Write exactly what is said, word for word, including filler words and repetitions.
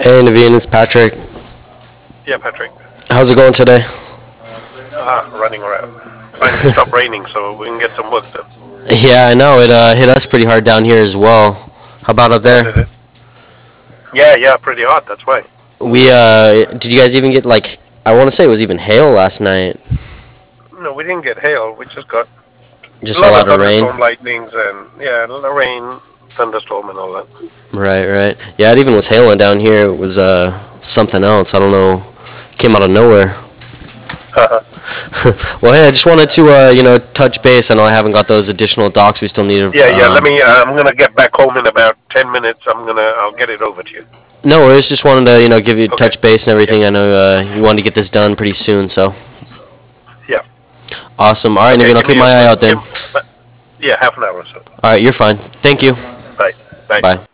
Hey Naveen, it's Patrick. Yeah, Patrick. How's it going today? Ah, running around. Finally stopped raining so we can get some work done. Yeah, I know it uh, hit us pretty hard down here as well. How about up Oh, there? did it? Yeah, yeah, pretty hot, that's why. We uh, did you guys even get like I want to say it was even hail last night? No, we didn't get hail. We just got a Just a lot of lot of rain. thunderstorm lightnings and, yeah, a lot of rain, thunderstorm and all that. Right, right. Yeah, it even was hailing down here. It was uh something else. I don't know. Came out of nowhere. Well, hey, I just wanted to uh, you know touch base. I know I haven't got those additional docs we still need. yeah, yeah, let Um, me, uh, I'm going to get back home in about ten minutes. I'm going to, I'll get it over to you. no worries. Just wanted to you know give you Okay. touch base and Yeah, everything. I know uh, you wanted to get this done pretty soon, so yeah. awesome. All right, Okay, Naveen, I'll give me keep a, my eye out then. give, yeah, half an hour or so. All right, you're fine. Thank you. Bye. Bye. Bye.